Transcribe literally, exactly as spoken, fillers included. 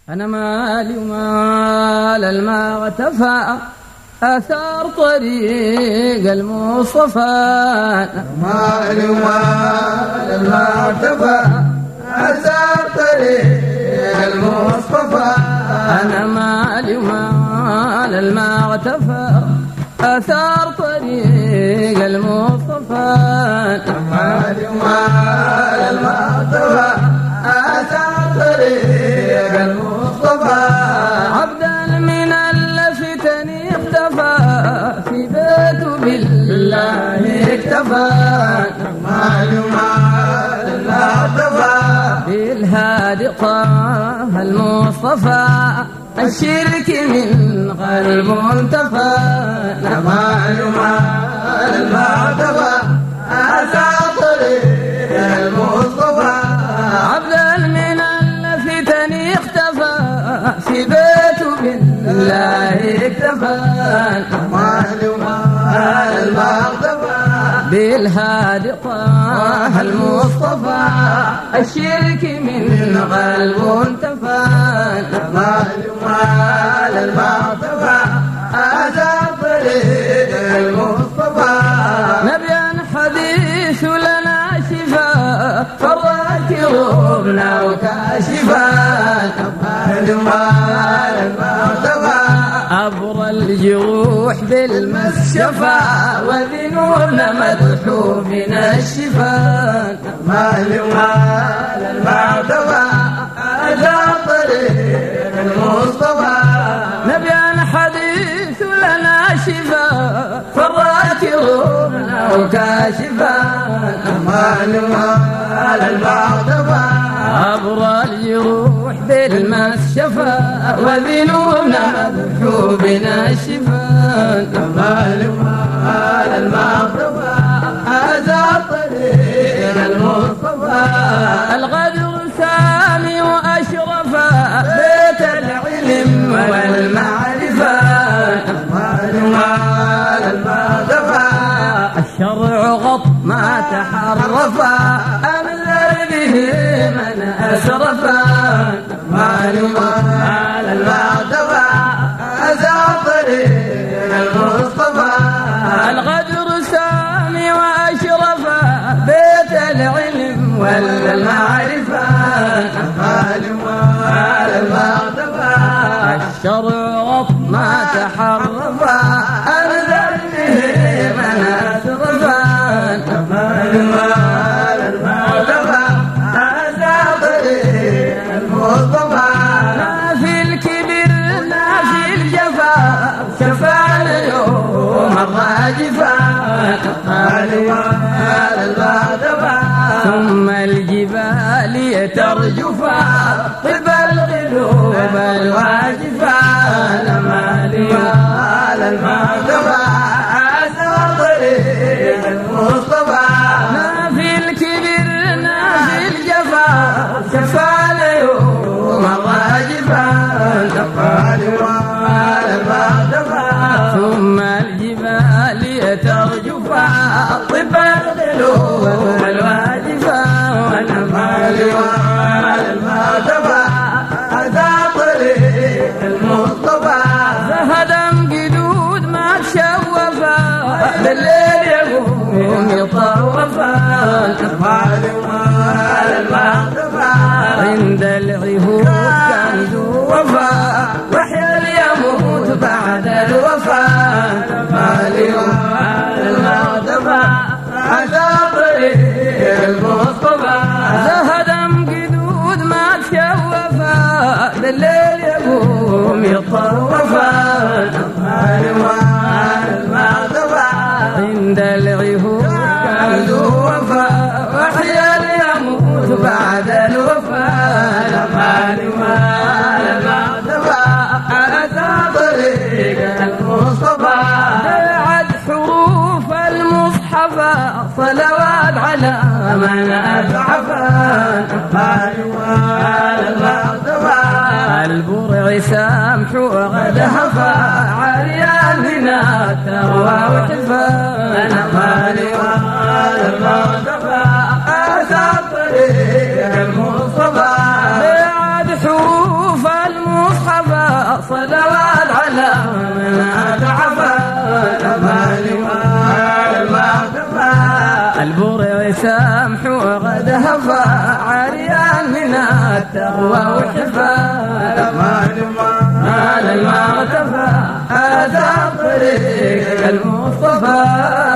أنا مالي ومال الماء اغتفى أثار طريق المصطفى. أنا مالي ومال الماء اغتفى أثار طريق المصطفى. أنا مالي ومال الماء اغتفى أثار طريق المصطفى. أنا مالي ومال الماء اغتفى أثار طريق المصطفى. عبدا من اللفتني اختفى في بيته بالله اكتفى. أنا مالي ومال الماء اغتفى بالهادي طه المصطفى الشرك من قلب انتفى. أنا مالي ومال الماء اغتفى أثار طريق المصطفى. عبدا من الفتن اختفى في بيته بالله اكتفى. أنا مالي ومال الماء اغتفى بالهادي طه المصطفى الشرك من قلب انتفى. أنا مالي ومال الماء اغتفى أثار طريق المصطفى. نبيا حديث لنا شفاء فرات ربنا وكاشفا. أنا مالي ومال الماء اغتفى أبرى الجروح بالمس شفا وذنوبنا مدحو من الشفاء. أنا مالي ومال الماء اغتفى أثار طريق المصطفى. نبيا حديث لنا شفاء فرات ربنا وكاشفا. أنا مالي ومال الماء اغتفى أبرى الجروح بالمس شفا وذنوبنا مدحو من الشفاء. أنا مالي ومال الماء اغتفى أثار طريق المصطفى. الغدر سامي وأشرفا بيت العلم والمعرفة. أنا مالي ومال الماء اغتفى الشرع غط ما تحرفا أمل به من أسرفا. أنا مالي ومال الماء اغتفى أثار طريق المصطفى. الغدر سامي وأشرفا بيت العلم والمعرفة. أنا مالي ومال الماء اغتفى الشرع غط ما تحرفا أمل به من أسرفا. أنا مالي ومال الماء اغتفى أثار طريق المصطفى. لا في الكبر لا في الجفا شفانا يوم الراجفة. مالي ومال الماء اغتفى ثم الجبال ترجفا طب القلوب الواجفة. أنا مالي ومال الماء اغتفى أثار طريق المصطفى. لا في الكبر لا في الجفا شفانا يوم الراجفة. مالي ومال الماء اغتفى ثم الجبال ترجفا طب القلوب الواجفة. أنا مالي ومال الماء اغتفى أثار طريق المصطفى. فهدم جدود ما تشوفا بالليل يقوم يطوفا. مالي ومال الماء اغتفى عند العهود كان ذو وفا وحيا يموت بعد الوفاء. مالي ومال الماء اغتفى أثار طريق المصطفى. فهدم جدود ما تشوفا بالليل يقوم يطوفا. مالي ومال الماء اغتفى عند العهود كان ذو وفا وحيا يموت بعد الوفاء. مالي ومال الماء اغتفى أثار طريق المصطفى. بعد حروف المصحف صلوات على من أتعفى. مالي ومال الماء اغتفى البرع سامح وغد هفى عريان من التقوى وحفى. أنا مالي ومال الماء اغتفى أثار طريق المصطفى. بعد حروف البرع سامح وغد هفا عريان من التقوى والحفا ما للمغتفى هذا طريق المصطفى